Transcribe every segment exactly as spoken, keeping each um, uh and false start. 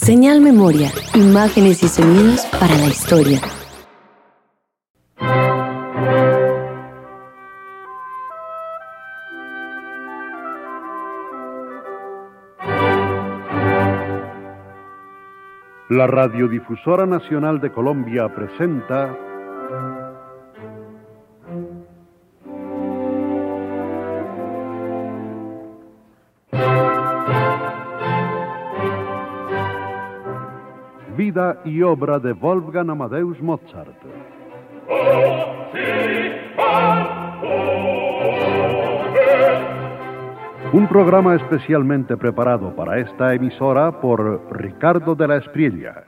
Señal Memoria, imágenes y sonidos para la historia. La Radiodifusora Nacional de Colombia presenta Vida y obra de Wolfgang Amadeus Mozart. Un programa especialmente preparado para esta emisora por Ricardo de la Espriella.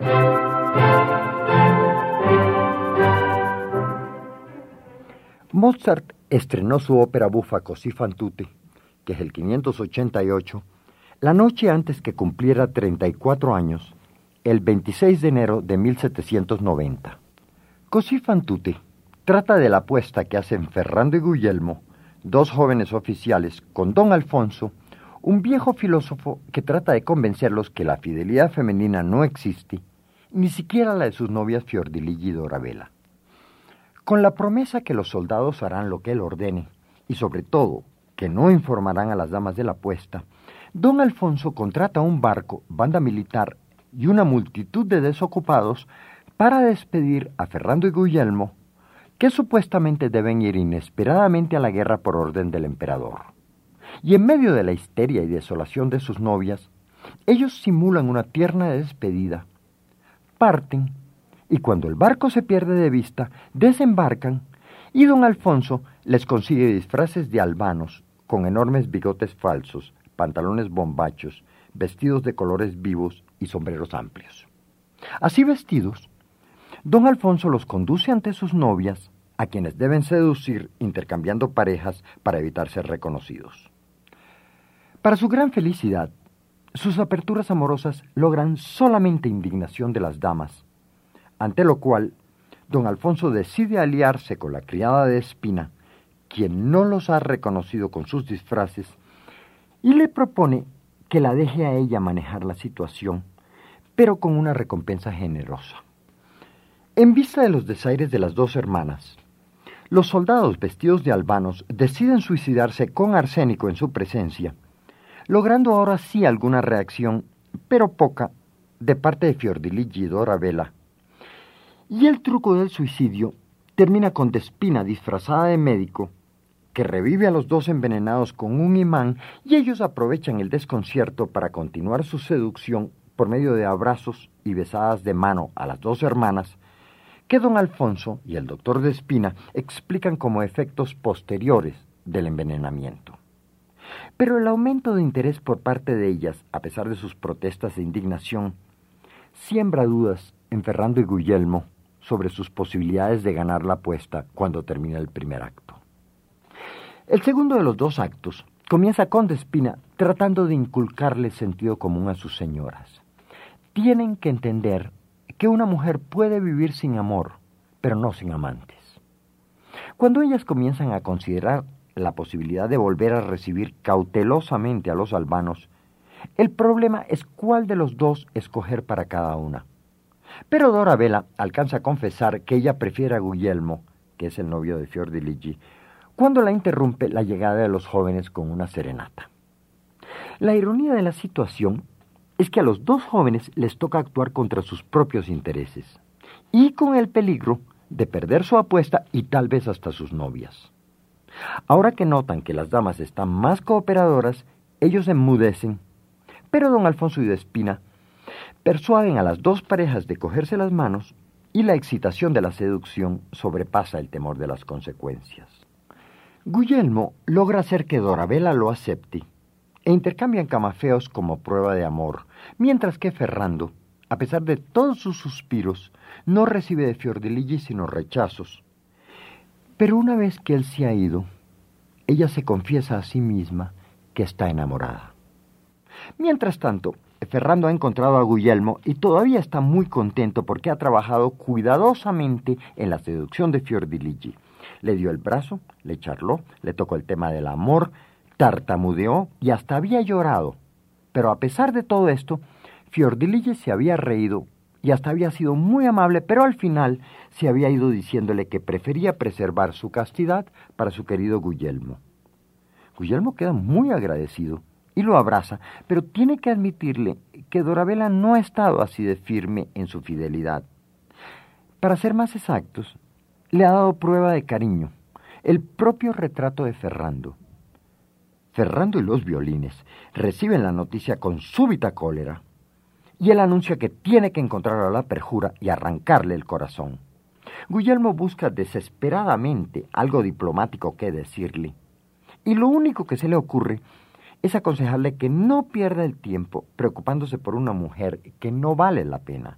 Mozart estrenó su ópera bufa Così fan tutte, que es el quinientos ochenta y ocho, la noche antes que cumpliera treinta y cuatro años, el veintiséis de enero de mil setecientos noventa. Così fan tutte trata de la apuesta que hacen Ferrando y Guglielmo, dos jóvenes oficiales, con don Alfonso, un viejo filósofo que trata de convencerlos que la fidelidad femenina no existe, ni siquiera la de sus novias Fiordiligi y Dorabella. Con la promesa que los soldados harán lo que él ordene, y sobre todo, que no informarán a las damas de la apuesta, don Alfonso contrata un barco, banda militar y una multitud de desocupados para despedir a Ferrando y Guglielmo, que supuestamente deben ir inesperadamente a la guerra por orden del emperador. Y en medio de la histeria y desolación de sus novias, ellos simulan una tierna despedida, parten, y cuando el barco se pierde de vista, desembarcan, y don Alfonso les consigue disfraces de albanos, con enormes bigotes falsos, pantalones bombachos, vestidos de colores vivos y sombreros amplios. Así vestidos, don Alfonso los conduce ante sus novias, a quienes deben seducir intercambiando parejas para evitar ser reconocidos. Para su gran felicidad, sus aperturas amorosas logran solamente indignación de las damas, ante lo cual don Alfonso decide aliarse con la criada de Espina, quien no los ha reconocido con sus disfraces, y le propone que la deje a ella manejar la situación, pero con una recompensa generosa. En vista de los desaires de las dos hermanas, los soldados vestidos de albanos deciden suicidarse con arsénico en su presencia, logrando ahora sí alguna reacción, pero poca, de parte de Fiordiligi y Dorabella. Y el truco del suicidio termina con Despina disfrazada de médico, que revive a los dos envenenados con un imán, y ellos aprovechan el desconcierto para continuar su seducción por medio de abrazos y besadas de mano a las dos hermanas, que don Alfonso y el doctor Despina explican como efectos posteriores del envenenamiento. Pero el aumento de interés por parte de ellas, a pesar de sus protestas de indignación, siembra dudas en Ferrando y Guglielmo sobre sus posibilidades de ganar la apuesta cuando termina el primer acto. El segundo de los dos actos comienza con Despina tratando de inculcarle sentido común a sus señoras. Tienen que entender que una mujer puede vivir sin amor, pero no sin amantes. Cuando ellas comienzan a considerar la posibilidad de volver a recibir cautelosamente a los albanos, el problema es cuál de los dos escoger para cada una. Pero Dorabella alcanza a confesar que ella prefiere a Guglielmo, que es el novio de Fiordiligi, cuando la interrumpe la llegada de los jóvenes con una serenata. La ironía de la situación es que a los dos jóvenes les toca actuar contra sus propios intereses, y con el peligro de perder su apuesta y tal vez hasta sus novias. Ahora que notan que las damas están más cooperadoras, ellos enmudecen, pero don Alfonso y Despina persuaden a las dos parejas de cogerse las manos, y la excitación de la seducción sobrepasa el temor de las consecuencias. Guglielmo logra hacer que Dorabella lo acepte, e intercambian camafeos como prueba de amor, mientras que Ferrando, a pesar de todos sus suspiros, no recibe de Fiordiligi sino rechazos. Pero una vez que él se ha ido, ella se confiesa a sí misma que está enamorada. Mientras tanto, Ferrando ha encontrado a Guglielmo y todavía está muy contento porque ha trabajado cuidadosamente en la seducción de Fiordiligi. Le dio el brazo, le charló, le tocó el tema del amor, tartamudeó y hasta había llorado. Pero a pesar de todo esto, Fiordiligi se había reído y hasta había sido muy amable, pero al final se había ido diciéndole que prefería preservar su castidad para su querido Guglielmo. Guglielmo queda muy agradecido y lo abraza, pero tiene que admitirle que Dorabella no ha estado así de firme en su fidelidad. Para ser más exactos, le ha dado prueba de cariño, el propio retrato de Ferrando. Ferrando y los violines reciben la noticia con súbita cólera, y él anuncia que tiene que encontrar a la perjura y arrancarle el corazón. Guglielmo busca desesperadamente algo diplomático que decirle, y lo único que se le ocurre es aconsejarle que no pierda el tiempo preocupándose por una mujer que no vale la pena.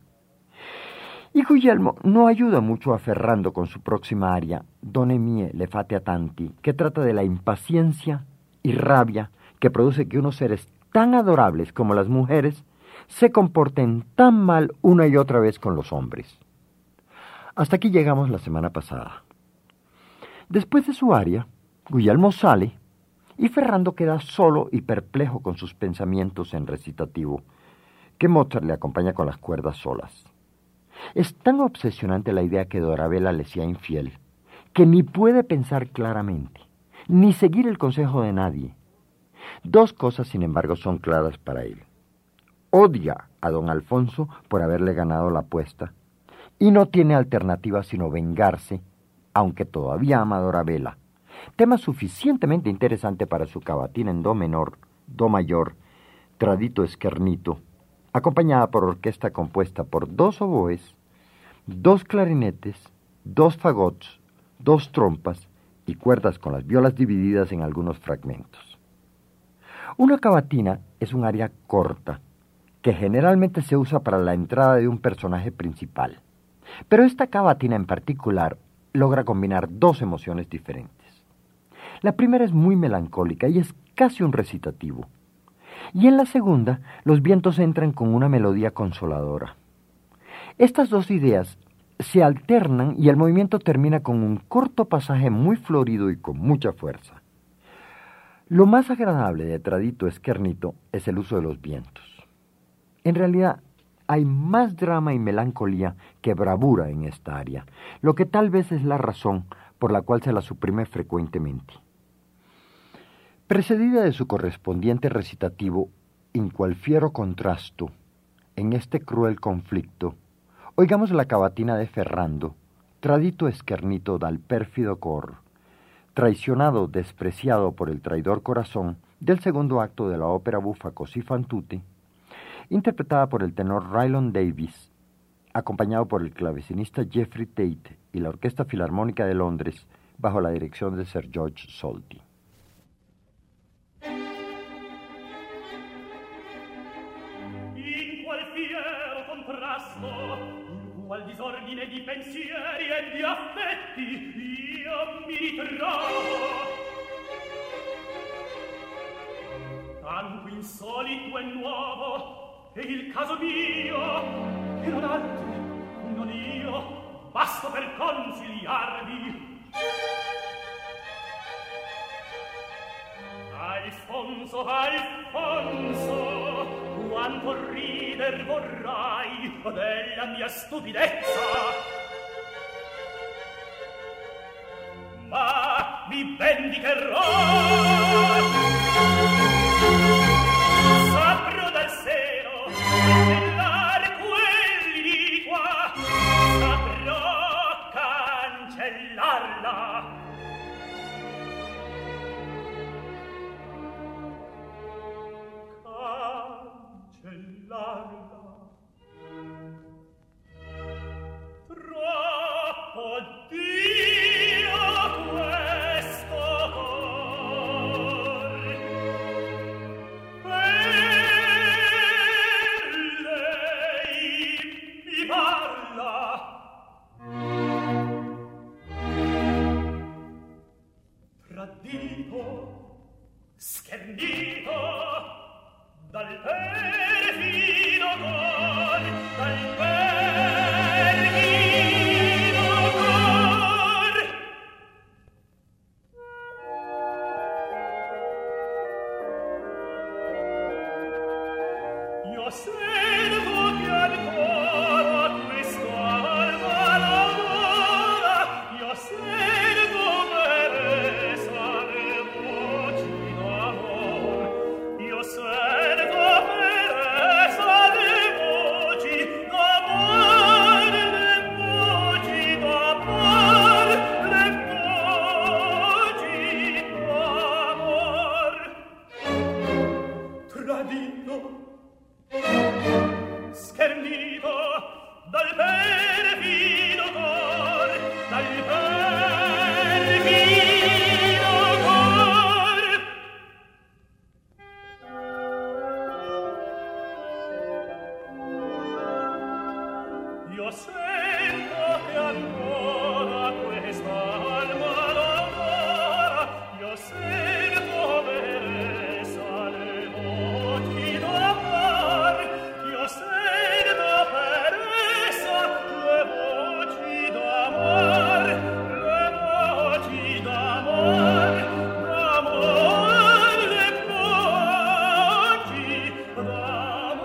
Y Guglielmo no ayuda mucho a Ferrando con su próxima aria, Donne mie le fate a tanti, que trata de la impaciencia y rabia que produce que unos seres tan adorables como las mujeres se comporten tan mal una y otra vez con los hombres. Hasta aquí llegamos la semana pasada. Después de su aria, Guglielmo sale y Ferrando queda solo y perplejo con sus pensamientos en recitativo, que Mozart le acompaña con las cuerdas solas. Es tan obsesionante la idea que Dorabella le sea infiel, que ni puede pensar claramente, ni seguir el consejo de nadie. Dos cosas, sin embargo, son claras para él. Odia a don Alfonso por haberle ganado la apuesta, y no tiene alternativa sino vengarse, aunque todavía ama a Dorabella, tema suficientemente interesante para su cavatina en do menor, do mayor, tradito schernito, acompañada por orquesta compuesta por dos oboes, dos clarinetes, dos fagots, dos trompas y cuerdas con las violas divididas en algunos fragmentos. Una cavatina es un aria corta, que generalmente se usa para la entrada de un personaje principal. Pero esta cavatina en particular logra combinar dos emociones diferentes. La primera es muy melancólica y es casi un recitativo. Y en la segunda, los vientos entran con una melodía consoladora. Estas dos ideas se alternan y el movimiento termina con un corto pasaje muy florido y con mucha fuerza. Lo más agradable de Tradito Schernito es el uso de los vientos. En realidad, hay más drama y melancolía que bravura en esta aria, lo que tal vez es la razón por la cual se la suprime frecuentemente. Precedida de su correspondiente recitativo, in qual fiero contrasto, en este cruel conflicto, oigamos la cavatina de Ferrando, Tradito Schernito dal pérfido cor, traicionado, despreciado por el traidor corazón, del segundo acto de la ópera bufa Così fan tutte, interpretada por el tenor Rylon Davis, acompañado por el clavecinista Jeffrey Tate y la Orquesta Filarmónica de Londres, bajo la dirección de Sir George Solti. In qual fiero contrasto, in qual disordine di pensieri e di affetti, io mi ritrovo. Tanto insolito e nuovo, e il caso mio, che non altri, non io, basto per consigliarvi. Alfonso, Alfonso, quanto rider vorrai della mia stupidezza. Ma mi vendicherò. Saprò dal seno cancellare quelli di qua, saprò cancellarla. Cancellarla. Troppo Dio questo cor. Schernito dal perfido cor, dal perfido cor. Io sei schernito dal perfido cor, dal perfido cor. Io sento che ancora quest'alma d'amore, io sento peresa le voci d'amor, io sento peresa le voci d'amor, le voci d'amor, d'amor, le voci d'amor,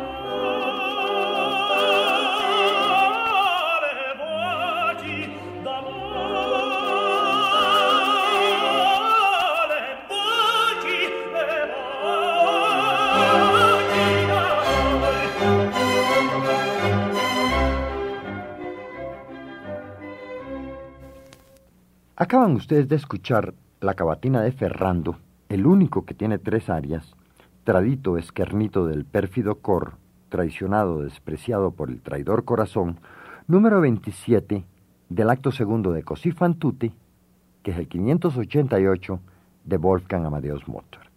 le voci d'amor, le voci, le Acaban ustedes de escuchar la cavatina de Ferrando, el único que tiene tres arias, tradito esquernito del pérfido cor, traicionado, despreciado por el traidor corazón, número veintisiete del acto segundo de Così fan tutte, que es el quinientos ochenta y ocho de Wolfgang Amadeus Mozart.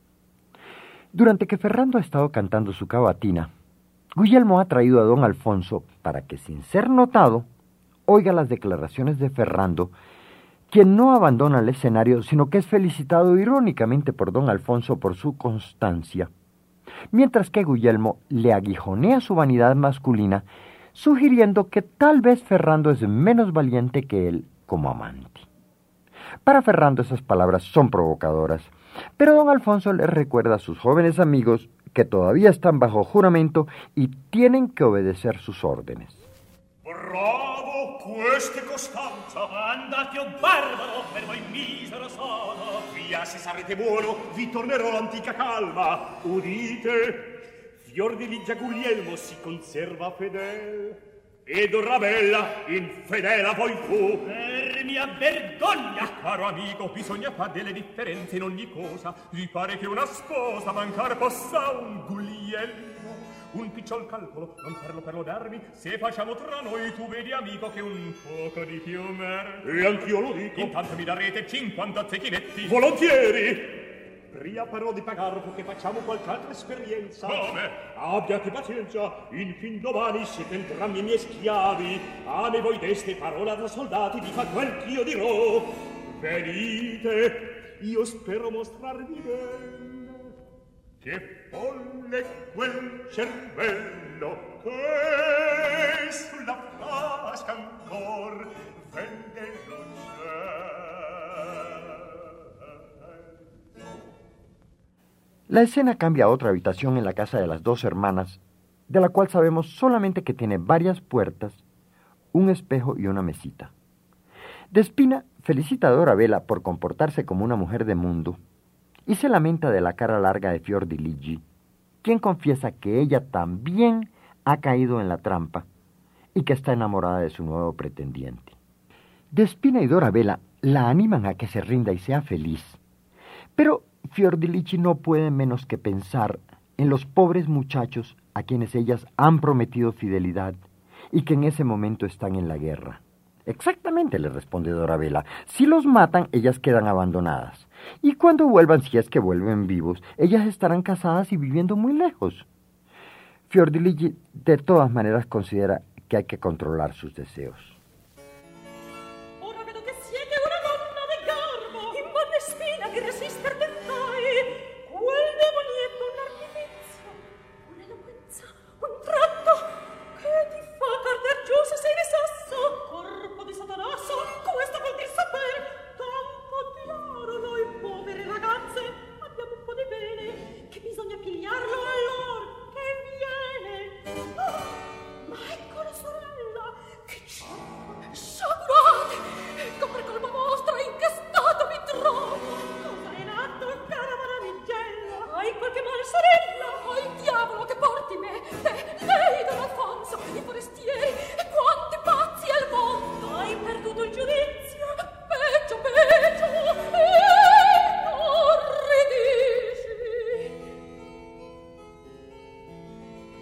Durante que Ferrando ha estado cantando su cavatina, Guglielmo ha traído a don Alfonso para que, sin ser notado, oiga las declaraciones de Ferrando, quien no abandona el escenario, sino que es felicitado irónicamente por don Alfonso por su constancia, mientras que Guglielmo le aguijonea su vanidad masculina, sugiriendo que tal vez Ferrando es menos valiente que él como amante. Para Ferrando esas palabras son provocadoras, pero don Alfonso les recuerda a sus jóvenes amigos que todavía están bajo juramento y tienen que obedecer sus órdenes. Bravo, queste costanza, andate o barbaro, per voi misero sono. Via, se sarete buono, vi tornerò l'antica calma. Udite, fior di Ligia Guglielmo si conserva fedel, ed Orabella infedela voi fu. Per mia vergogna, caro amico, bisogna far delle differenze in ogni cosa. Vi pare che una sposa mancar possa un Guglielmo? Un picciol calcolo, non farlo per lodarmi, se facciamo tra noi, tu vedi amico che un poco di più merda. E anch'io lo dico. Intanto mi darete cinquanta zecchinetti. Volontieri! Pria però di pagarlo perché facciamo qualche altra esperienza. Come? Abbiate pazienza, in fin domani siete entrambi i miei schiavi. A me voi deste parola da soldati, vi fa quel ch'io dirò. Venite, io spero mostrarvi bene. Che folle quel cervello che sulla frasca ancor vende lo cielo. La escena cambia a otra habitación en la casa de las dos hermanas, de la cual sabemos solamente que tiene varias puertas, un espejo y una mesita. Despina felicita a Dorabella por comportarse como una mujer de mundo, y se lamenta de la cara larga de Fiordiligi, quien confiesa que ella también ha caído en la trampa y que está enamorada de su nuevo pretendiente. Despina y Dorabella la animan a que se rinda y sea feliz, pero Fiordiligi no puede menos que pensar en los pobres muchachos a quienes ellas han prometido fidelidad y que en ese momento están en la guerra. Exactamente, le responde Dorabella. Si los matan, ellas quedan abandonadas. Y cuando vuelvan, si es que vuelven vivos, ellas estarán casadas y viviendo muy lejos. Fiordiligi de todas maneras considera que hay que controlar sus deseos. Ora vedo che siete una donna de garbo, in buona spina che resister tentai. Quel demonietto un artifizio, un'eloquenza, un tratto che ti fa carder giù se sei ne sasso. Corpo di Satanasso, questo vuol dir saper. Tanto chiaro noi povere ragazze abbiamo un po' di bene, che bisogna pigliarlo allora che viene. Oh, ma ecco la sorella, che cibo, sciagurate, ecco per colpa vostra in che stato mi trovo. Cosa è in atto, cara maravigella? Hai qualche male, sorella? Oh, il diavolo che porti me, te, lei, don Alfonso, i forestieri, e quanti pazzi al mondo. Hai perduto il giudizio, peggio, peggio, e non ridici.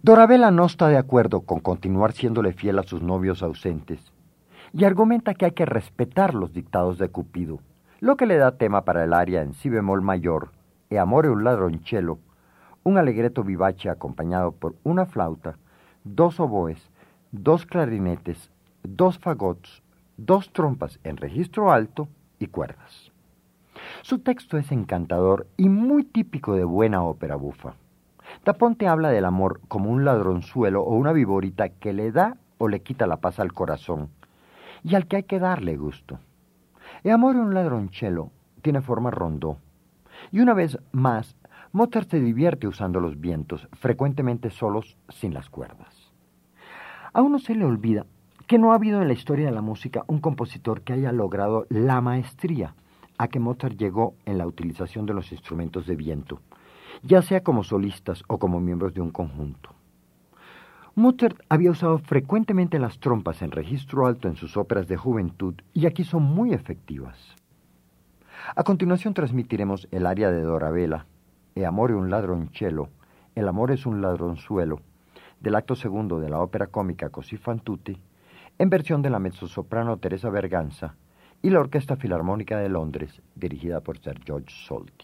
Dorabella no está de acuerdo con continuar siéndole fiel a sus novios ausentes y argumenta que hay que respetar los dictados de Cupido, lo que le da tema para el aria en si bemol mayor, E amore un ladroncello, un alegreto vivace acompañado por una flauta, dos oboes, dos clarinetes, dos fagots, dos trompas en registro alto y cuerdas. Su texto es encantador y muy típico de buena ópera bufa. Da Ponte habla del amor como un ladronzuelo o una viborita que le da o le quita la paz al corazón y al que hay que darle gusto. E amore un ladroncello tiene forma rondó y una vez más Mozart se divierte usando los vientos, frecuentemente solos sin las cuerdas. A uno se le olvida que no ha habido en la historia de la música un compositor que haya logrado la maestría a que Mozart llegó en la utilización de los instrumentos de viento, ya sea como solistas o como miembros de un conjunto. Mozart había usado frecuentemente las trompas en registro alto en sus óperas de juventud y aquí son muy efectivas. A continuación transmitiremos el aria de Dorabella, E amore un ladroncello, El amor es un ladronzuelo, del acto segundo de la ópera cómica Così fan tutti, en versión de la mezzosoprano Teresa Berganza y la Orquesta Filarmónica de Londres, dirigida por Sir George Solti.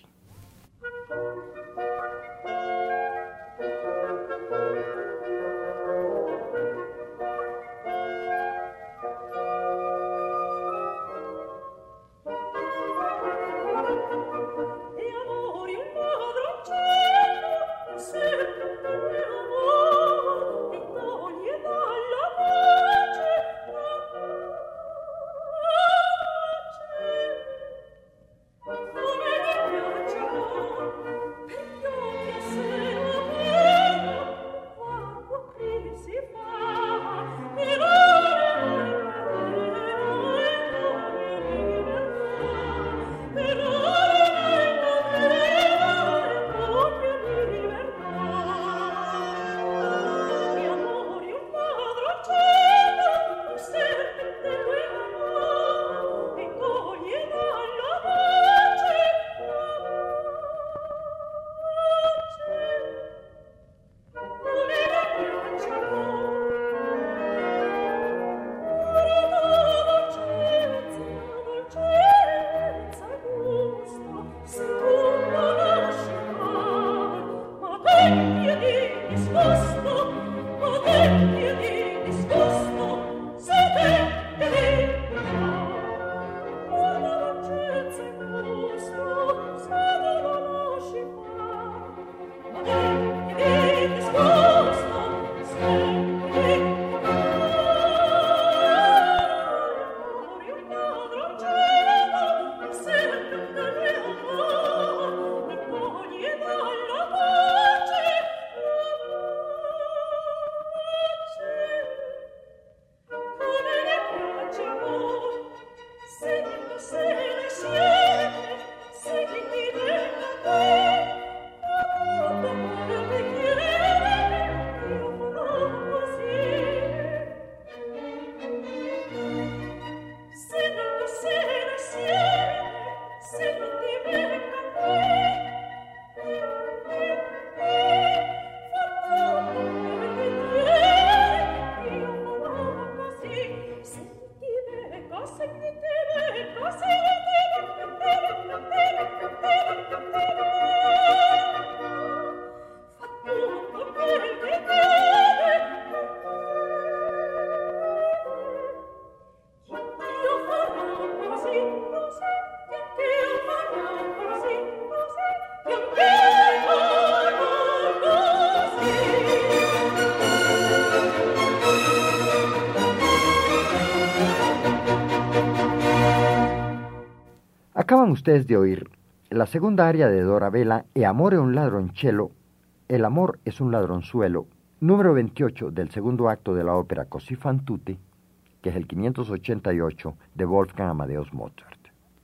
Acaban ustedes de oír la segunda aria de Dorabella, E amore un ladroncello, El amor es un ladronzuelo, número veintiocho del segundo acto de la ópera Così fan tutti, que es el quinientos ochenta y ocho de Wolfgang Amadeus Mozart.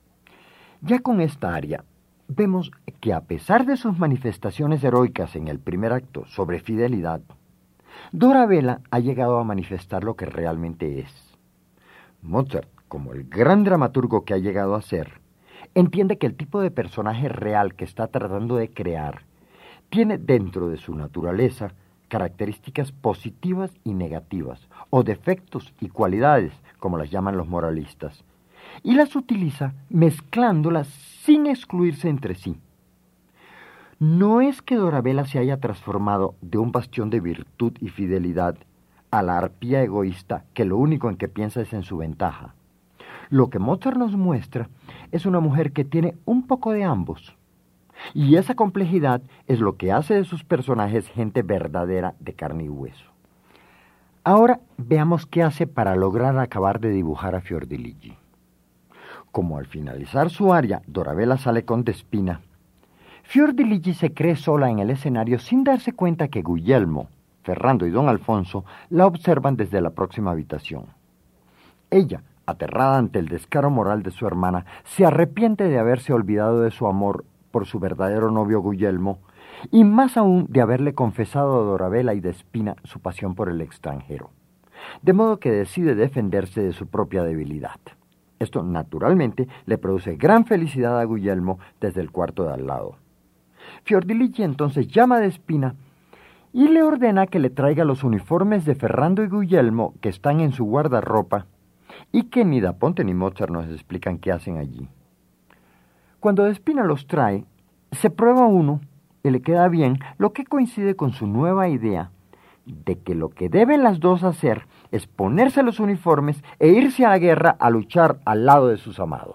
Ya con esta aria, vemos que a pesar de sus manifestaciones heroicas en el primer acto sobre fidelidad, Dorabella ha llegado a manifestar lo que realmente es. Mozart, como el gran dramaturgo que ha llegado a ser, entiende que el tipo de personaje real que está tratando de crear tiene dentro de su naturaleza características positivas y negativas, o defectos y cualidades, como las llaman los moralistas, y las utiliza mezclándolas sin excluirse entre sí. No es que Dorabella se haya transformado de un bastión de virtud y fidelidad a la arpía egoísta que lo único en que piensa es en su ventaja. Lo que Mozart nos muestra es una mujer que tiene un poco de ambos. Y esa complejidad es lo que hace de sus personajes gente verdadera de carne y hueso. Ahora veamos qué hace para lograr acabar de dibujar a Fiordiligi. Como al finalizar su aria, Dorabella sale con Despina, Fiordiligi se cree sola en el escenario sin darse cuenta que Guglielmo, Ferrando y don Alfonso la observan desde la próxima habitación. Ella, aterrada ante el descaro moral de su hermana, se arrepiente de haberse olvidado de su amor por su verdadero novio Guglielmo, y más aún de haberle confesado a Dorabella y Despina su pasión por el extranjero. De modo que decide defenderse de su propia debilidad. Esto, naturalmente, le produce gran felicidad a Guglielmo desde el cuarto de al lado. Fiordiligi entonces llama a Despina y le ordena que le traiga los uniformes de Ferrando y Guglielmo que están en su guardarropa y que ni Da Ponte ni Mozart nos explican qué hacen allí. Cuando Despina los trae, se prueba uno y le queda bien, lo que coincide con su nueva idea de que lo que deben las dos hacer es ponerse los uniformes e irse a la guerra a luchar al lado de sus amados.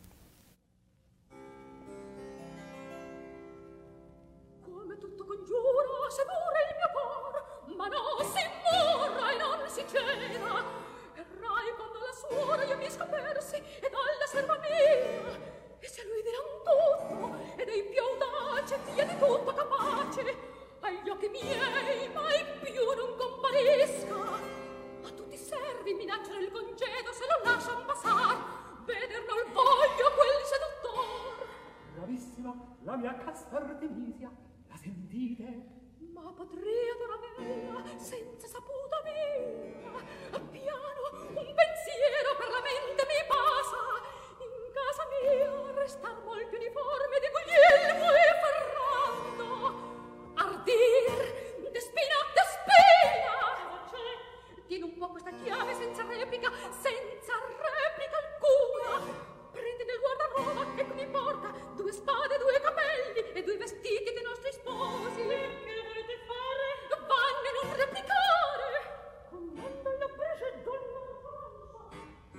Come tutto congiura, se dura il mio cor, ma no si morra e non si ceda. Errai quando la suora io mi scopersi ed alla serva mia, e se lui dirà un tutto ed è più audace tia di tutto capace, agli occhi miei mai più non comparisca. A tutti i servi minacciano il congedo se lo lascian passar, vederlo il voglio quel seduttor. Bravissima, la mia casta Artemisia, la sentite? Ma potria Dorabella senza saputa mia, piano un pensiero per la mente mi passa, in casa mia restar molti uniformi di Guglielmo e Ferrando. Ardir, Despina, Despina! Tieni un po' questa chiave senza replica, senza replica alcuna. Prendi nel guardaroba e mi porta due spade, due capelli e due vestiti dei nostri sposi. Che volete fare? Vanno a non replicare. Comanda la prese donna Alfonso.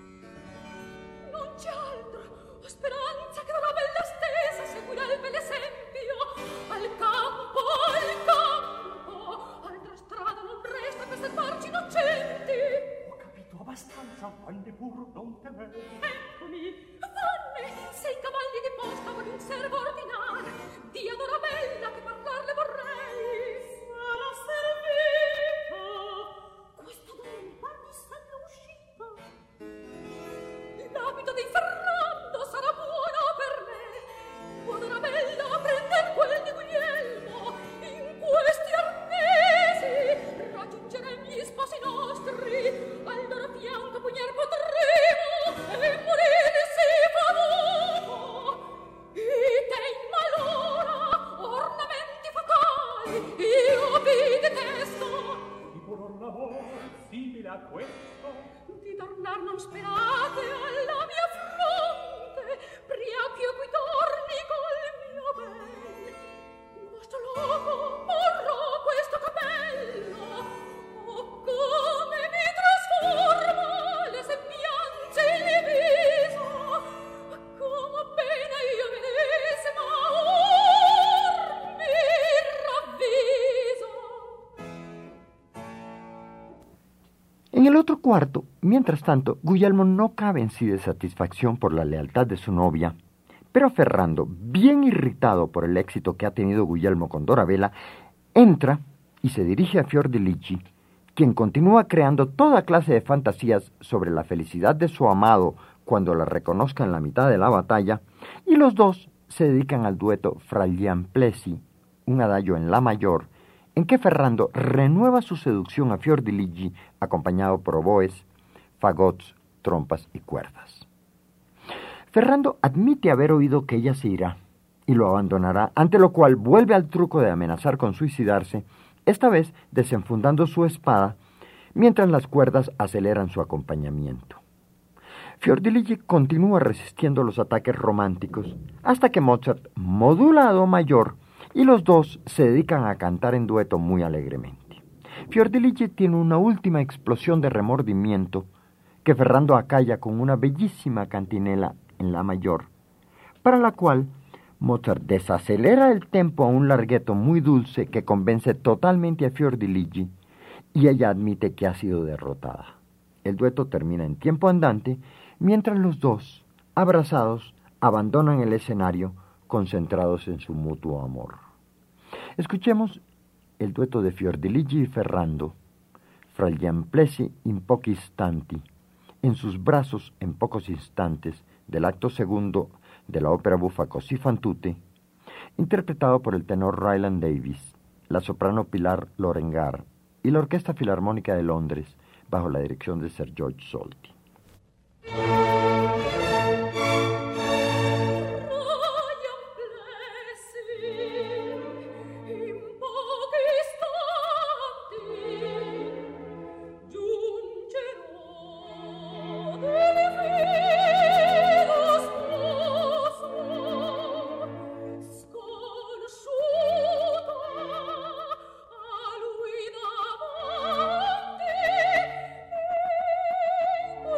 Non c'è altro. Ho speranza che la bella stessa seguirà il bel esempio. Al campo, al campo. Altra strada non resta per salvarci innocenti. Ho capito abbastanza, quando pur non temere. Eccomi. Vanne, sei cavalli di posta con un servo ordinare. Di a Dorabella che parlarle vorrei. Sarà servito. Questa donna mi stanno uscita. L'abito di Ferrando sarà buono per me. Può Dorabella prender quel di Guglielmo. In questi arnesi raggiungeremo gli sposi nostri. Al loro fianco pugnar potremo e morire si fa dopo. Ite in malora, ornamenti fatali, io vi detesto. Tipo l'amore simile a questo. Di tornar non sperate alla mia fronte, pria che qui torni col mio bel. In vostro loco porrò questo capello. Oh, come mi trasforma le sembianze il viso, come appena io medesima or mi ravviso. En el otro cuarto, mientras tanto, Guglielmo no cabe en sí de satisfacción por la lealtad de su novia, pero Ferrando, bien irritado por el éxito que ha tenido Guglielmo con Dorabella, entra y se dirige a Fiordiligi, quien continúa creando toda clase de fantasías sobre la felicidad de su amado cuando la reconozca en la mitad de la batalla, y los dos se dedican al dueto Fra gli Amplessi, un adagio en la mayor, en que Ferrando renueva su seducción a Fiordiligi acompañado por oboes, fagots, trompas y cuerdas. Ferrando admite haber oído que ella se irá y lo abandonará, ante lo cual vuelve al truco de amenazar con suicidarse esta vez desenfundando su espada, mientras las cuerdas aceleran su acompañamiento. Fiordiligi continúa resistiendo los ataques románticos hasta que Mozart modula a do mayor y los dos se dedican a cantar en dueto muy alegremente. Fiordiligi tiene una última explosión de remordimiento que Ferrando acalla con una bellísima cantinela en la mayor, para la cual Mozart desacelera el tempo a un larghetto muy dulce que convence totalmente a Fiordiligi y ella admite que ha sido derrotada. El dueto termina en tiempo andante, mientras los dos, abrazados, abandonan el escenario, concentrados en su mutuo amor. Escuchemos el dueto de Fiordiligi y Ferrando, fra gli amplessi in pochi istanti, en sus brazos en pocos instantes, del acto segundo de la ópera bufa Così fan tutte, interpretado por el tenor Ryland Davis, la soprano Pilar Lorengar y la Orquesta Filarmónica de Londres, bajo la dirección de Sir George Solti. A lui davanti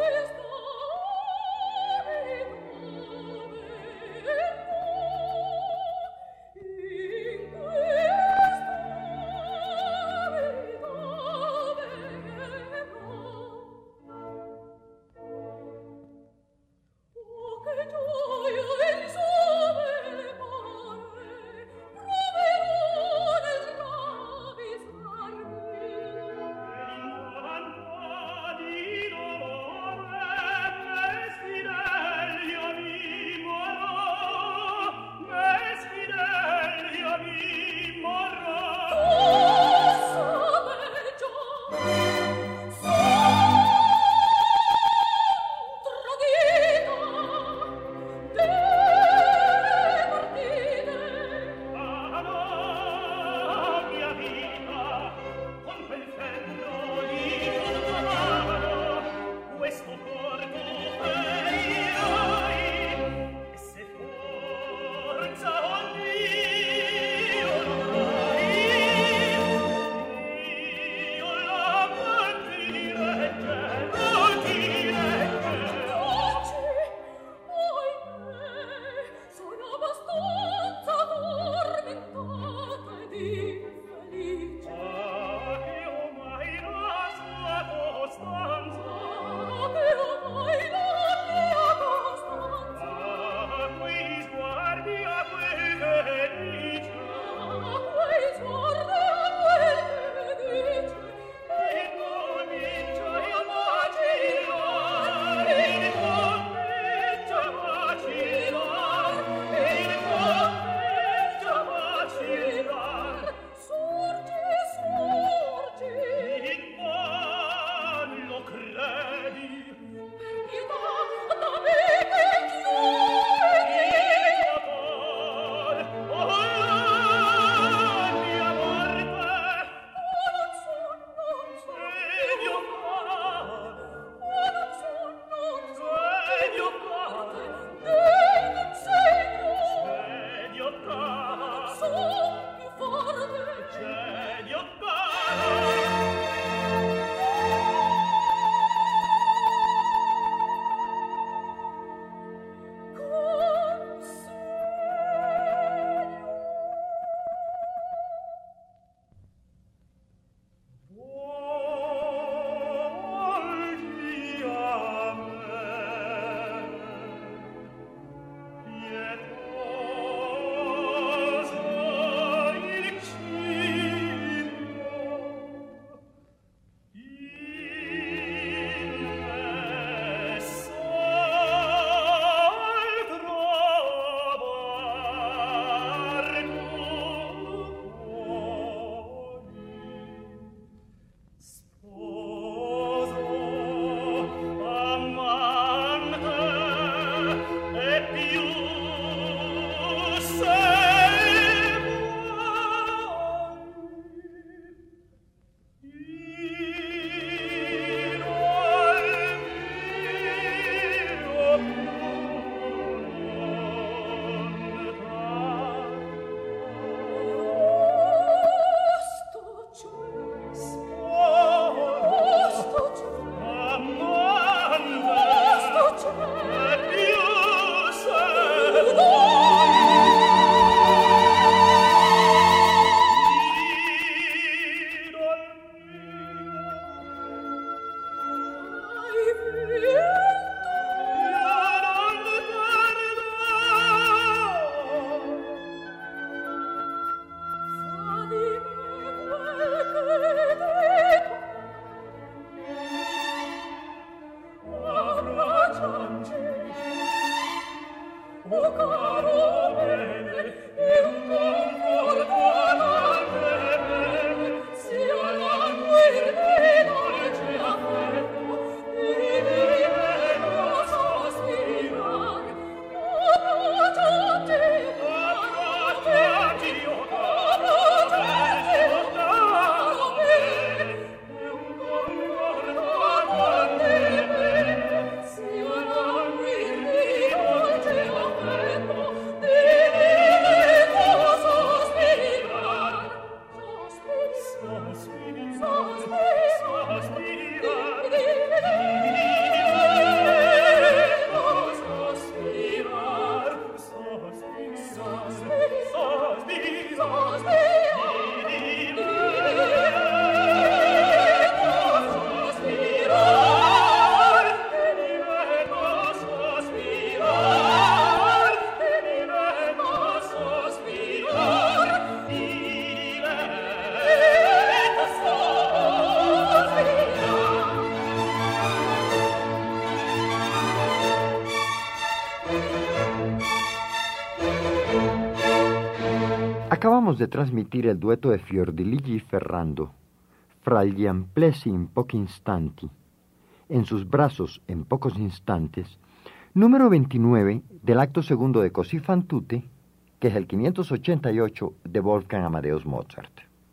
Acabamos de transmitir el dueto de Fiordiligi y Ferrando, fra gli amplessi in pochi istanti, en sus brazos en pocos instantes, número veintinueve del acto segundo de Così fan tutte, que es el quinientos ochenta y ocho de Wolfgang Amadeus Mozart.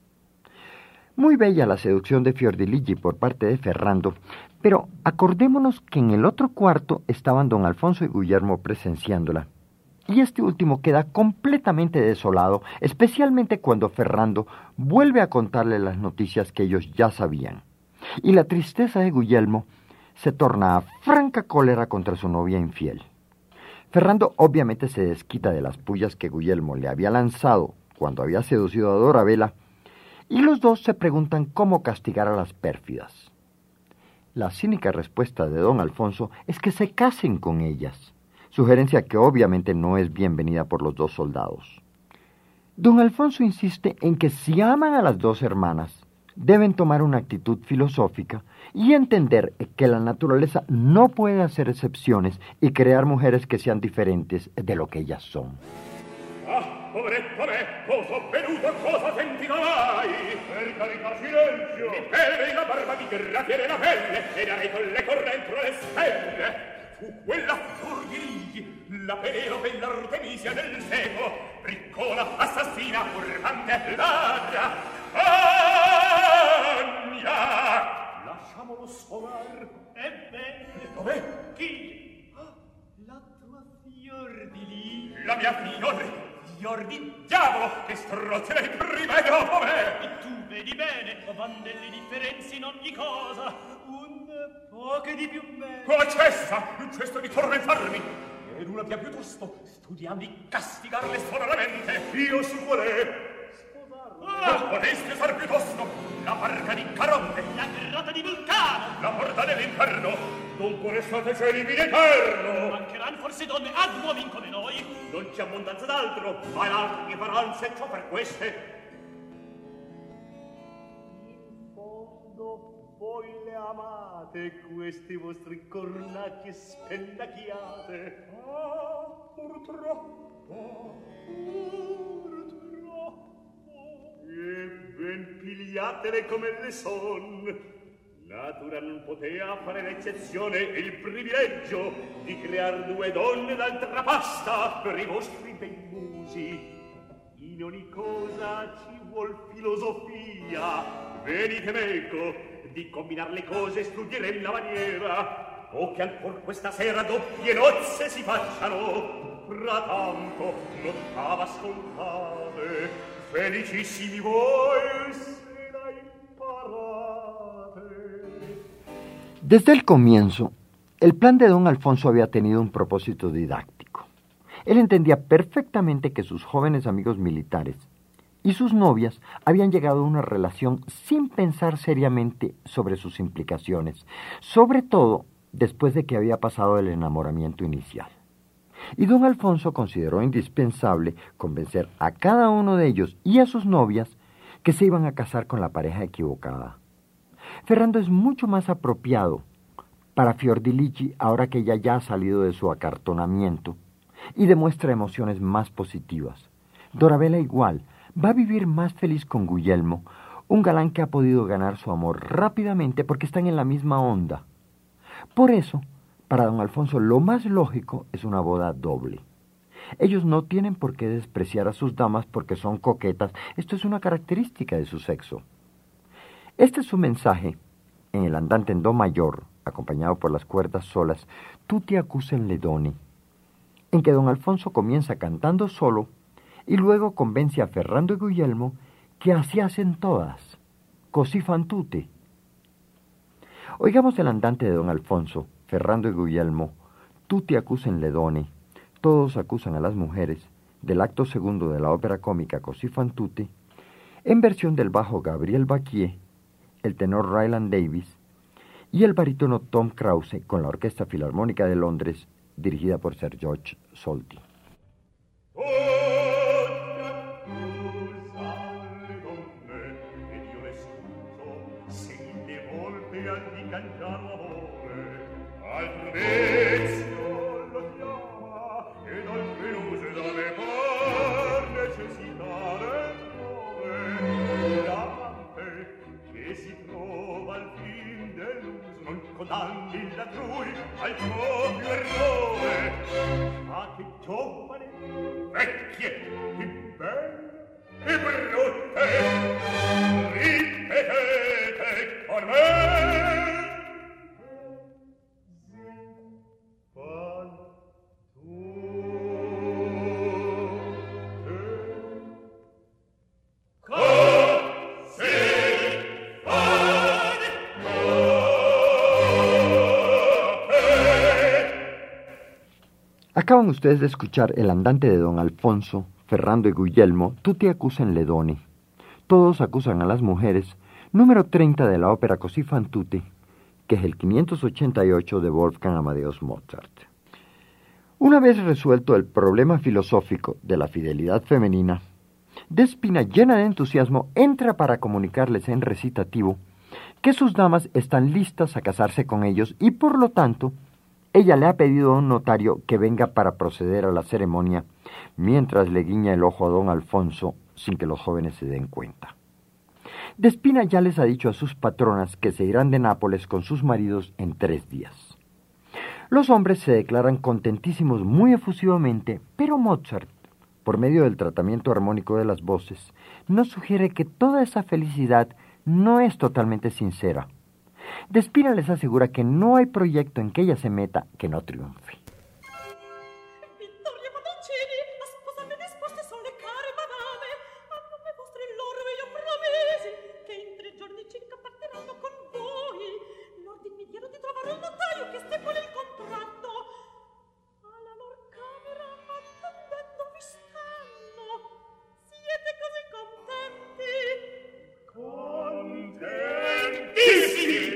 Muy bella la seducción de Fiordiligi por parte de Ferrando, pero acordémonos que en el otro cuarto estaban don Alfonso y Guillermo presenciándola. Y este último queda completamente desolado, especialmente cuando Ferrando vuelve a contarle las noticias que ellos ya sabían. Y la tristeza de Guillermo se torna a franca cólera contra su novia infiel. Ferrando obviamente se desquita de las pullas que Guillermo le había lanzado cuando había seducido a Dorabella, y los dos se preguntan cómo castigar a las pérfidas. La cínica respuesta de don Alfonso es que se casen con ellas, sugerencia que obviamente no es bienvenida por los dos soldados. Don Alfonso insiste en que si aman a las dos hermanas, deben tomar una actitud filosófica y entender que la naturaleza no puede hacer excepciones y crear mujeres que sean diferentes de lo que ellas son. Ah, poveretto me, cosa venuto, cosa sentirai? Per carità, silenzio! Mi pelle la barba, mi grattiere la pelle, e darei con le correntro le stelle. Fu quella Fiordiligi, la Penelope e l'Artemisia del seco, riccona, assassina, furfante, ladra. Ania! Lasciamolo sfogar. Ebbene, dov'è? Chi? La tua Fiordiligi. La mia Fiordiligi. Fior di diavolo, che strozzi lei prima e dopo me! E tu vedi bene, van delle differenze in ogni cosa, un po' che di più me. Come cessa, non cesso di tormentarmi, e nulla via piuttosto, studiando di castigarle sonoramente. Io su qual è? Sposarla. Non potesti usar piuttosto la barca di Caronte, la grotta di Vulcano, la porta dell'inferno. Dunque restate celibi in eterno. Mancheranno forse donne ad uomini come noi. Non c'è abbondanza d'altro, ma l'altro che faranno se ciò per queste. In fondo voi le amate, questi vostri cornacchi spendacchiate. Ah, purtroppo, purtroppo. E ben pigliatele come le son. Natura non potea fare l'eccezione e il privilegio di crear due donne d'altra pasta per i vostri bei musi. In ogni cosa ci vuol filosofia. Venite meco, di combinar le cose studierem la maniera, o che ancor questa sera doppie nozze si facciano. Frattanto l'ottava scontate, felicissimi voi se la imparate. Desde el comienzo, el plan de don Alfonso había tenido un propósito didáctico. Él entendía perfectamente que sus jóvenes amigos militares y sus novias habían llegado a una relación sin pensar seriamente sobre sus implicaciones, sobre todo después de que había pasado el enamoramiento inicial. Y don Alfonso consideró indispensable convencer a cada uno de ellos y a sus novias que se iban a casar con la pareja equivocada. Ferrando es mucho más apropiado para Fiordiligi ahora que ella ya ha salido de su acartonamiento, y demuestra emociones más positivas. Dorabella igual, va a vivir más feliz con Guglielmo, un galán que ha podido ganar su amor rápidamente porque están en la misma onda. Por eso, para don Alfonso lo más lógico es una boda doble. Ellos no tienen por qué despreciar a sus damas porque son coquetas, esto es una característica de su sexo. Este es su mensaje en el andante en do mayor, acompañado por las cuerdas solas, Tutti accusam le donne, en que don Alfonso comienza cantando solo y luego convence a Ferrando y Guglielmo que así hacen todas, così fan tutte. Oigamos el andante de don Alfonso, Ferrando y Guglielmo, Tutti accusam le donne, todos acusan a las mujeres, del acto segundo de la ópera cómica Così fan tutte, en versión del bajo Gabriel Bacquier, el tenor Ryland Davis y el barítono Tom Krause con la Orquesta Filarmónica de Londres, dirigida por Sir George Solti. Condanni la lui al proprio errore. Ma che giovane, vecchie, che belle e brutte, ripetete con me. Fan Acaban ustedes de escuchar el andante de don Alfonso, Ferrando y Guglielmo, Tutti accusam le donne. Todos acusan a las mujeres, número treinta de la ópera Così fan tutte, que es el quinientos ochenta y ocho de Wolfgang Amadeus Mozart. Una vez resuelto el problema filosófico de la fidelidad femenina, Despina, llena de entusiasmo, entra para comunicarles en recitativo que sus damas están listas a casarse con ellos y, por lo tanto, ella le ha pedido a un notario que venga para proceder a la ceremonia, mientras le guiña el ojo a don Alfonso sin que los jóvenes se den cuenta. Despina ya les ha dicho a sus patronas que se irán de Nápoles con sus maridos en tres días. Los hombres se declaran contentísimos muy efusivamente, pero Mozart, por medio del tratamiento armónico de las voces, nos sugiere que toda esa felicidad no es totalmente sincera. Despina les asegura que no hay proyecto en que ella se meta que no triunfe. Vittorio Padoncini, a sposarmi disposte son le care madame, a nome vostre loro io promesi, che in tre giorni circa partiranno con voi. L'ordine mi diano di trovare un notaio che stipuli il contratto. Alla lor camera attendendo vi stanno. Siete così contenti? Contentissimi!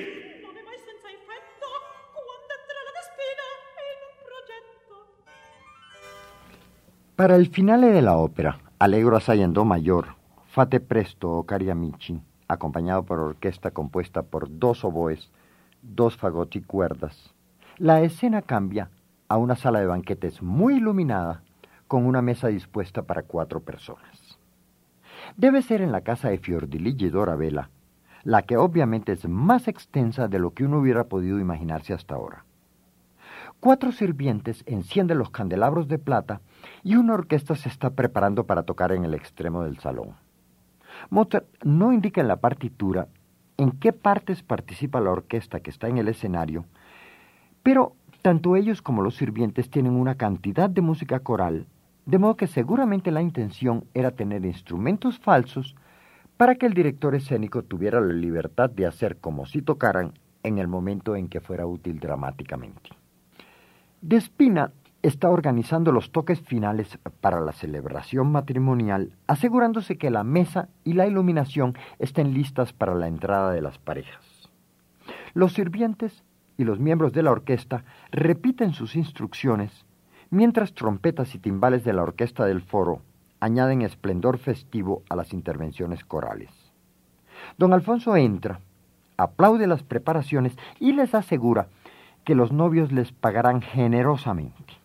Para el finale de la ópera, Allegro assai in do mayor, Fate presto, o cari amici, acompañado por orquesta compuesta por dos oboes, dos fagotti y cuerdas, la escena cambia a una sala de banquetes muy iluminada, con una mesa dispuesta para cuatro personas. Debe ser en la casa de Fiordiligi Dorabella, la que obviamente es más extensa de lo que uno hubiera podido imaginarse hasta ahora. Cuatro sirvientes encienden los candelabros de plata y una orquesta se está preparando para tocar en el extremo del salón. Mozart no indica en la partitura en qué partes participa la orquesta que está en el escenario, pero tanto ellos como los sirvientes tienen una cantidad de música coral, de modo que seguramente la intención era tener instrumentos falsos para que el director escénico tuviera la libertad de hacer como si tocaran en el momento en que fuera útil dramáticamente. Despina está organizando los toques finales para la celebración matrimonial, asegurándose que la mesa y la iluminación estén listas para la entrada de las parejas. Los sirvientes y los miembros de la orquesta repiten sus instrucciones, mientras trompetas y timbales de la orquesta del foro añaden esplendor festivo a las intervenciones corales. Don Alfonso entra, aplaude las preparaciones y les asegura que los novios les pagarán generosamente.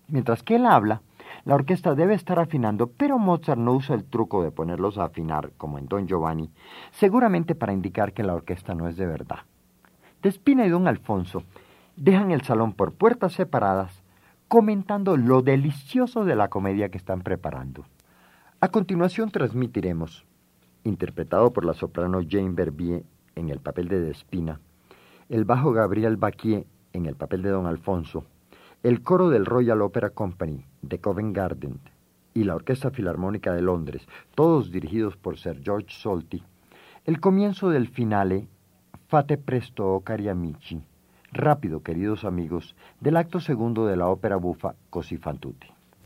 Mientras que él habla, la orquesta debe estar afinando, pero Mozart no usa el truco de ponerlos a afinar, como en Don Giovanni, seguramente para indicar que la orquesta no es de verdad. Despina y don Alfonso dejan el salón por puertas separadas, comentando lo delicioso de la comedia que están preparando. A continuación transmitiremos, interpretado por la soprano Jane Verbier en el papel de Despina, el bajo Gabriel Baquier en el papel de don Alfonso, el coro del Royal Opera Company de Covent Garden y la Orquesta Filarmónica de Londres, todos dirigidos por Sir George Solti, el comienzo del finale Fate presto, o cari amici, rápido, queridos amigos, del acto segundo de la ópera bufa Così fan tutti.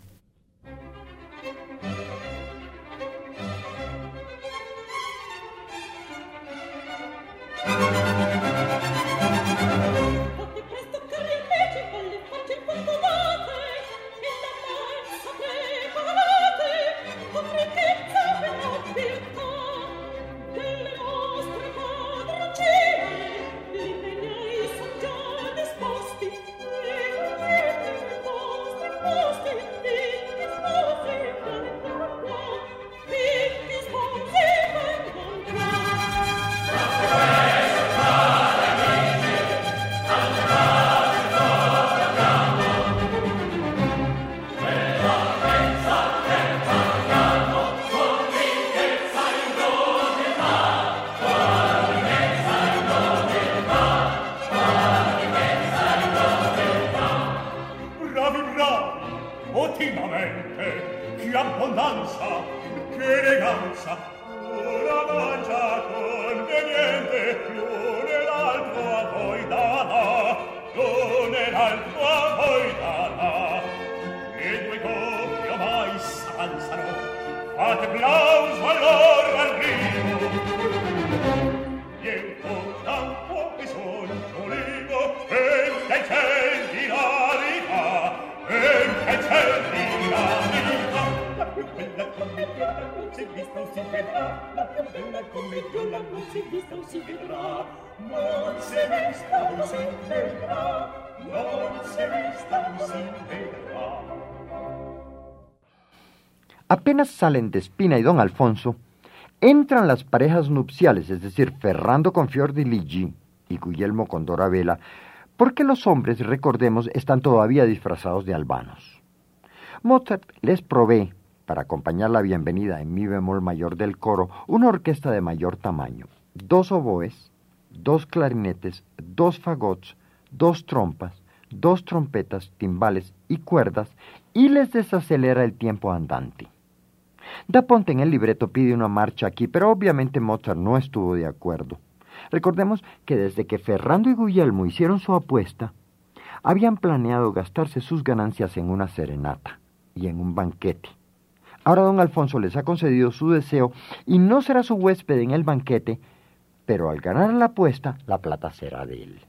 Apenas salen Despina y don Alfonso, entran las parejas nupciales, es decir, Ferrando con Fiordiligi y Guglielmo con Dorabella, porque los hombres, recordemos, están todavía disfrazados de albanos. Mozart les provee, para acompañar la bienvenida en mi bemol mayor del coro, una orquesta de mayor tamaño, dos oboes, dos clarinetes, dos fagots, dos trompas, dos trompetas, timbales y cuerdas, y les desacelera el tiempo andante. Da Ponte en el libreto pide una marcha aquí, pero obviamente Mozart no estuvo de acuerdo. Recordemos que desde que Ferrando y Guglielmo hicieron su apuesta, habían planeado gastarse sus ganancias en una serenata y en un banquete. Ahora don Alfonso les ha concedido su deseo y no será su huésped en el banquete, pero al ganar la apuesta, la plata será de él.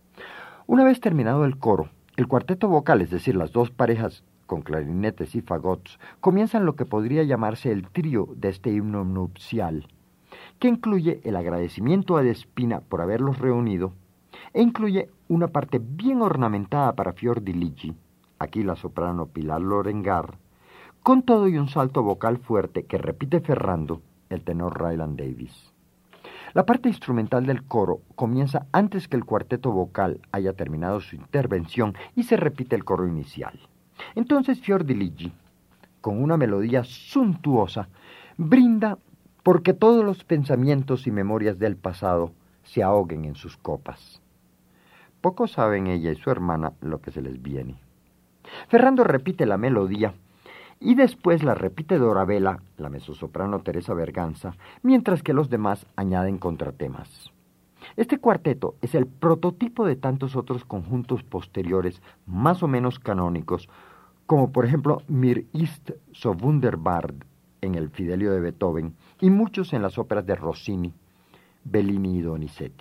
Una vez terminado el coro, el cuarteto vocal, es decir, las dos parejas con clarinetes y fagots, comienzan lo que podría llamarse el trío de este himno nupcial, que incluye el agradecimiento a Despina por haberlos reunido, e incluye una parte bien ornamentada para Fiordiligi, aquí la soprano Pilar Lorengar, con todo y un salto vocal fuerte que repite Ferrando, el tenor Ryland Davis. La parte instrumental del coro comienza antes que el cuarteto vocal haya terminado su intervención y se repite el coro inicial. Entonces Fiordiligi, con una melodía suntuosa, brinda porque todos los pensamientos y memorias del pasado se ahoguen en sus copas. Poco saben ella y su hermana lo que se les viene. Ferrando repite la melodía y después la repite Dorabella, la mezzosoprano Teresa Berganza, mientras que los demás añaden contratemas. Este cuarteto es el prototipo de tantos otros conjuntos posteriores más o menos canónicos, como por ejemplo Mir ist so wunderbar en el Fidelio de Beethoven y muchos en las óperas de Rossini, Bellini y Donizetti.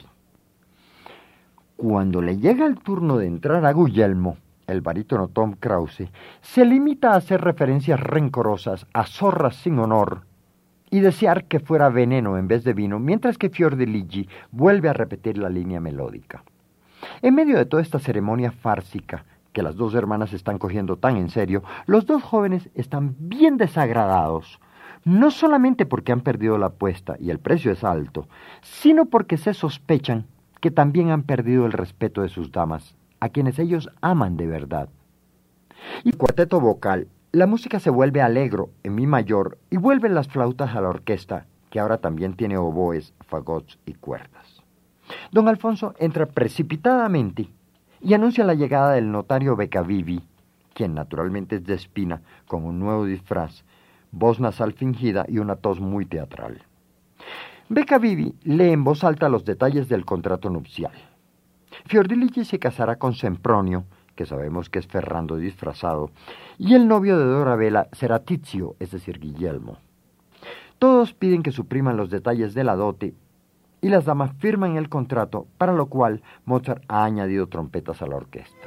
Cuando le llega el turno de entrar a Guglielmo, el barítono Tom Krause se limita a hacer referencias rencorosas a zorras sin honor y desear que fuera veneno en vez de vino, mientras que Fiordiligi vuelve a repetir la línea melódica. En medio de toda esta ceremonia fársica, que las dos hermanas están cogiendo tan en serio, los dos jóvenes están bien desagradados, no solamente porque han perdido la apuesta y el precio es alto, sino porque se sospechan que también han perdido el respeto de sus damas, a quienes ellos aman de verdad. Y cuarteto vocal, la música se vuelve alegro en mi mayor y vuelven las flautas a la orquesta, que ahora también tiene oboes, fagots y cuerdas. Don Alfonso entra precipitadamente y anuncia la llegada del notario Beccavivi, quien naturalmente es de Espina, con un nuevo disfraz, voz nasal fingida y una tos muy teatral. Beccavivi lee en voz alta los detalles del contrato nupcial. Fiordilici se casará con Sempronio, que sabemos que es Ferrando disfrazado, y el novio de Dorabella será Tizio, es decir, Guillermo. Todos piden que supriman los detalles de la dote, y las damas firman el contrato, para lo cual Mozart ha añadido trompetas a la orquesta.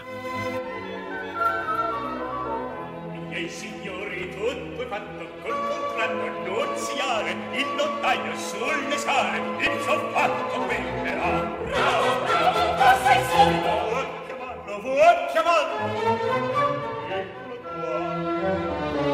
Miei signori, tutto è fatto col contratto nuziale, il notaio sulle sale, il suo fatto venderà. Bravo, bravo, passa il solito! Vuoi chiamarlo, vuoi chiamarlo? Eccolo qua.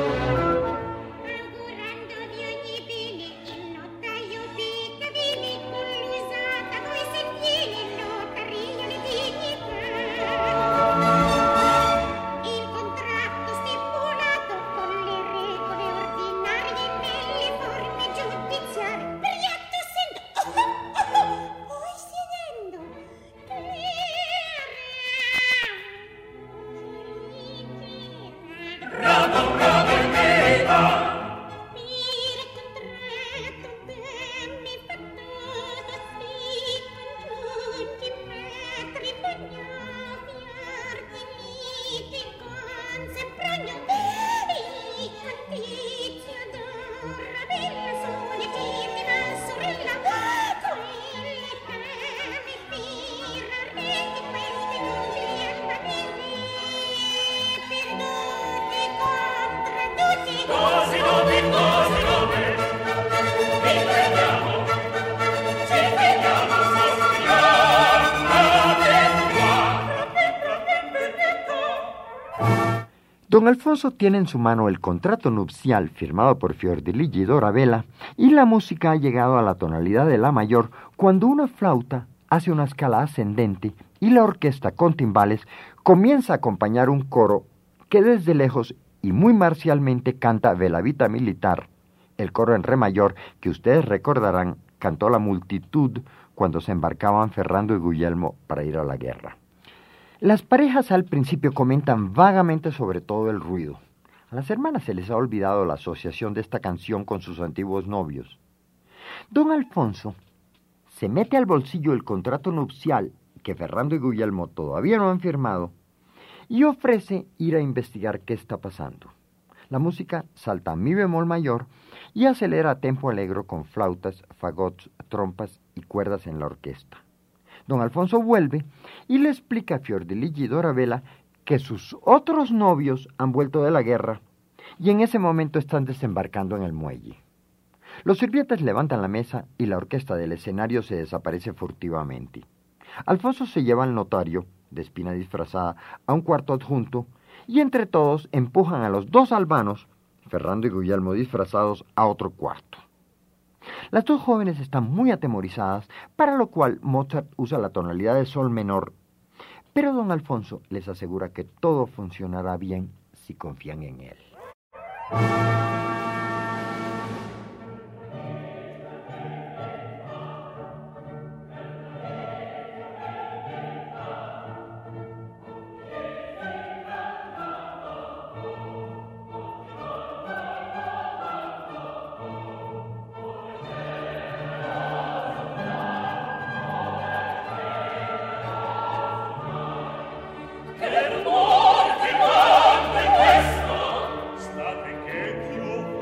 Don Alfonso tiene en su mano el contrato nupcial firmado por Fiordilici y Dorabella, y la música ha llegado a la tonalidad de la mayor cuando una flauta hace una escala ascendente y la orquesta con timbales comienza a acompañar un coro que desde lejos y muy marcialmente canta Bella Vita Militar, el coro en re mayor que ustedes recordarán cantó la multitud cuando se embarcaban Ferrando y Guglielmo para ir a la guerra. Las parejas al principio comentan vagamente sobre todo el ruido. A las hermanas se les ha olvidado la asociación de esta canción con sus antiguos novios. Don Alfonso se mete al bolsillo el contrato nupcial que Ferrando y Guglielmo todavía no han firmado y ofrece ir a investigar qué está pasando. La música salta a mi bemol mayor y acelera a tempo alegro con flautas, fagots, trompas y cuerdas en la orquesta. Don Alfonso vuelve y le explica a Fiordilici y Dorabella que sus otros novios han vuelto de la guerra y en ese momento están desembarcando en el muelle. Los sirvientes levantan la mesa y la orquesta del escenario se desaparece furtivamente. Alfonso se lleva al notario, de Espina disfrazada, a un cuarto adjunto y entre todos empujan a los dos albanos, Ferrando y Guglielmo disfrazados, a otro cuarto. Las dos jóvenes están muy atemorizadas, para lo cual Mozart usa la tonalidad de sol menor, pero don Alfonso les asegura que todo funcionará bien si confían en él. State che più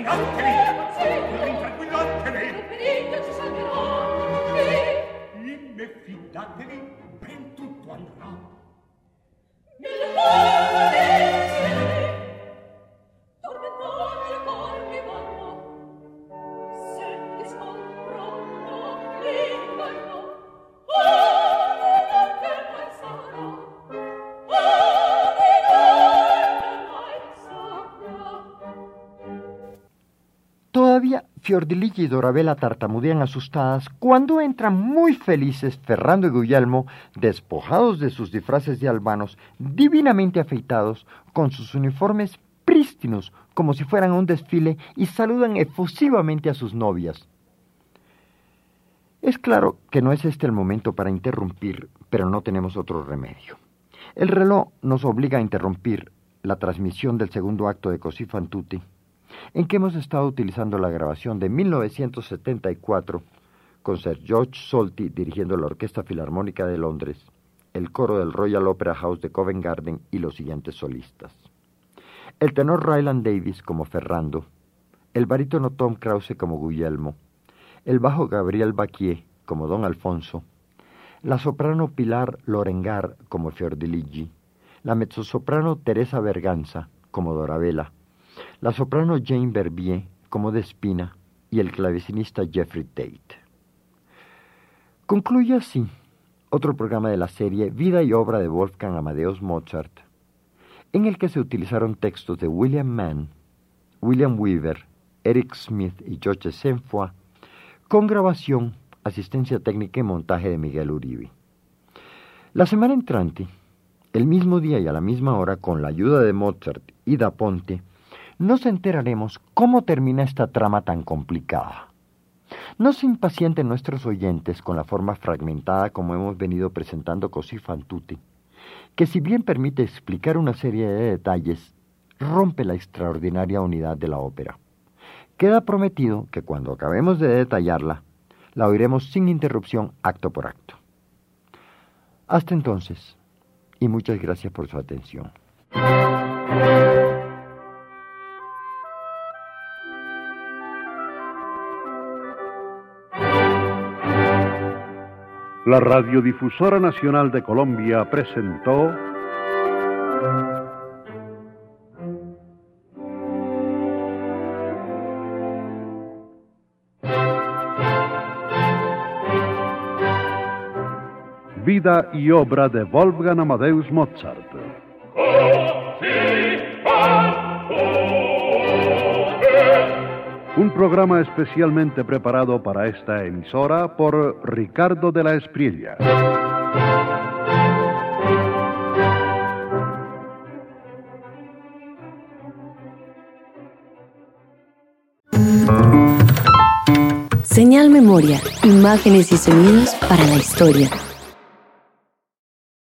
Rinfidatevi! Rinfidatevi! Il pericolo ci salverà! Imme fidatevi, ben tutto andrà. Nel cuore tormentori le corvi vanno, se ti scoprono l'inganno, oh, che mai sarà, oh, che mai sarà. Todavía Fiordiligi y Dorabella tartamudean asustadas cuando entran muy felices Ferrando y Guglielmo, despojados de sus disfraces de albanos, divinamente afeitados, con sus uniformes prístinos, como si fueran a un desfile, y saludan efusivamente a sus novias. Es claro que no es este el momento para interrumpir, pero no tenemos otro remedio. El reloj nos obliga a interrumpir la transmisión del segundo acto de Così fan tutti, en que hemos estado utilizando la grabación de mil novecientos setenta y cuatro con Sir George Solti dirigiendo la Orquesta Filarmónica de Londres, el coro del Royal Opera House de Covent Garden y los siguientes solistas. El tenor Ryland Davis como Ferrando, el barítono Tom Krause como Guglielmo, el bajo Gabriel Bacquier como Don Alfonso, la soprano Pilar Lorengar como Fiordiligi, la mezzosoprano Teresa Berganza como Dorabella, la soprano Jane Verbier como Despina y el clavecinista Jeffrey Tate. Concluye así otro programa de la serie Vida y obra de Wolfgang Amadeus Mozart, en el que se utilizaron textos de William Mann, William Weaver, Eric Smith y Georges Saint-Foy, con grabación, asistencia técnica y montaje de Miguel Uribe. La semana entrante, el mismo día y a la misma hora, con la ayuda de Mozart y Da Ponte, nos enteraremos cómo termina esta trama tan complicada. No se impacienten nuestros oyentes con la forma fragmentada como hemos venido presentando Così fan tutti, que si bien permite explicar una serie de detalles, rompe la extraordinaria unidad de la ópera. Queda prometido que cuando acabemos de detallarla, la oiremos sin interrupción acto por acto. Hasta entonces, y muchas gracias por su atención. La Radiodifusora Nacional de Colombia presentó Vida y obra de Wolfgang Amadeus Mozart. Un programa especialmente preparado para esta emisora por Ricardo de la Espriella. Señal Memoria, imágenes y sonidos para la historia.